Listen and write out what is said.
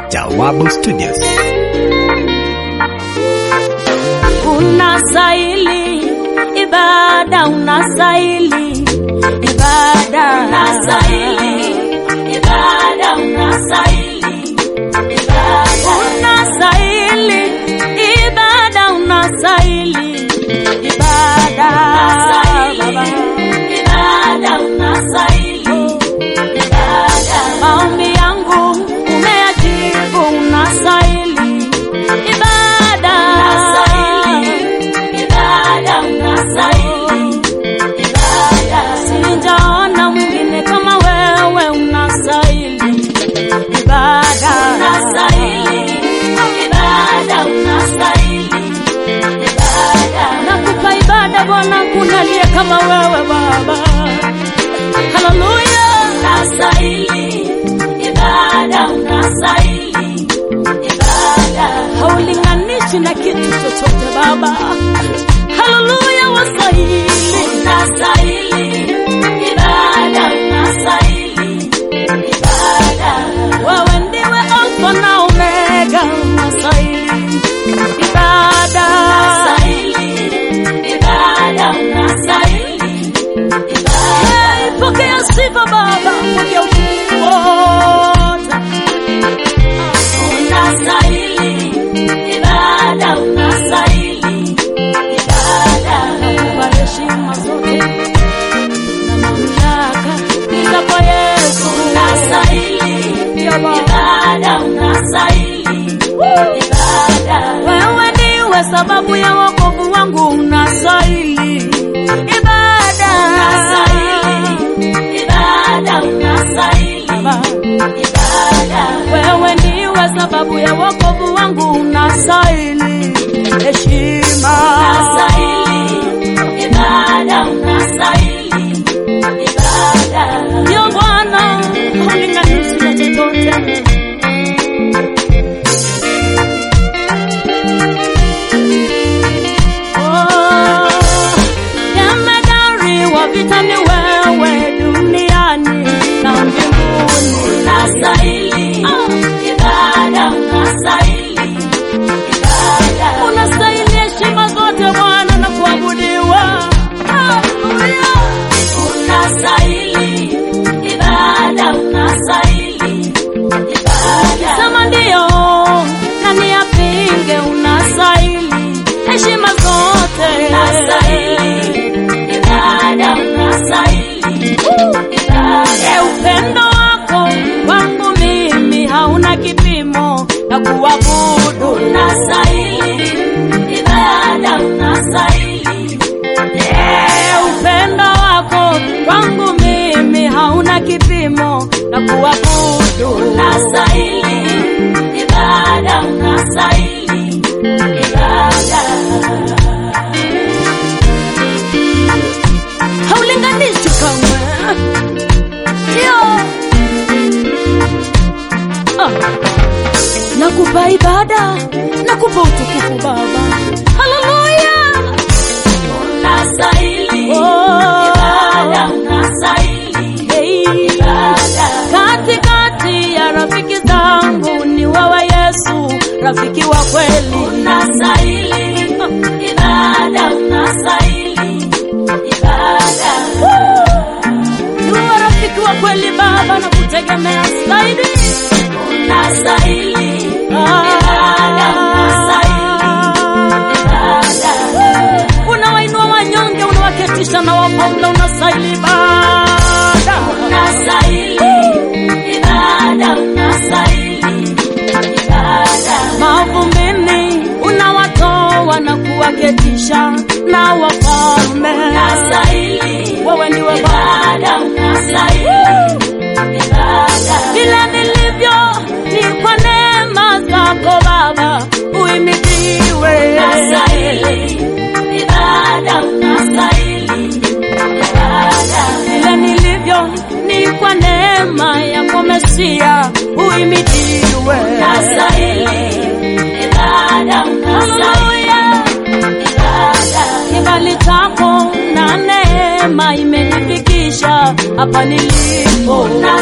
Jawabu Studios. Unastahili ibada, unastahili ibada, unastahili ibada, unastahili ibada, unastahili ibada, unastahili ibada, ibada, unastahili ibada. Maombi yangu umeyajibu, unastahili ibada, ibada, unastahili ibada. Sijaona mwingine kama wewe, unastahili ibada, unastahili ibada, unastahili ibada. Nakupa ibada Bwana, kuna aliye kama wewe Baba. Haleluya. Unastahili ibada, unastahili ibada. Haulinganishi na kitu chochote Baba. Haleluya, wastahili. Unastahili ibada, unastahili ibada. Wewe ndiwe Alfa na Omega, unastahili ibada, unastahili ibada, unastahili ibada. Hey, pokea sifa Baba, pokea utukufu wote. Unastahili ibada, unastahili ibada. Nakupa heshima zote na mamlaka ni kwa Yesu. Unastahili ibada, unastahili ibada. Wewe ndiwe sababu ya wokovu wangu, unastahili ibada, unastahili ibada, unastahili ibada. Wewe ndiwe sababu ya wokovu wangu, unastahili heshima, unastahili ibada, unastahili ibada. Yo Bwana, haulinganishi na chochote. Vita ni wewe duniani na mbinguni. Unastahili ibada, unastahili ibada. Unastahili heshima zote Bwana na kuabudiwa. Haleluya. Unastahili ibada, unastahili ibada. Sema ndio na niyapinge, unastahili heshima zote. Unastahili ibada, unastahili ibada. Upendo wako kwangu mimi hauna kipimo na kuabudu. Unastahili ibada, unastahili. Upendo wako kwangu mimi hauna kipimo na kuabudu. Unastahili ibada, unastahili ibada. Haulinganishi kamwe. Nakupa ibada, nakupa utukufu Baba. Haleluya. Unastahili ibada, unastahili ibada. Katikati ya rafiki zangu ni wewe Yesu, rafiki wa kweli. Unastahili ibada, unastahili ibada. Wewe rafiki wa kweli Baba, na kutegemea zaidi. Unastahili ibada, unastahili ibada. Unawainua wanyonge, unawaketisha na wapomla, unastahili ibada. Unastahili ibada, unastahili ibada. Mavumbini unawatoa na kuwaketisha na wafalme. Unastahili, wewe ndiwe ibada, unastahili ibada. Bila nilivyo ni kwa neema zako Baba, uimidiwe. Unastahili ibada, unastahili ibada. Bila nilivyo ni kwa neema yako Mesia, uimidiwe. Unastahili ibada, unastahili ibada. Kibali chako na neema imenifikisha hapa nilipo.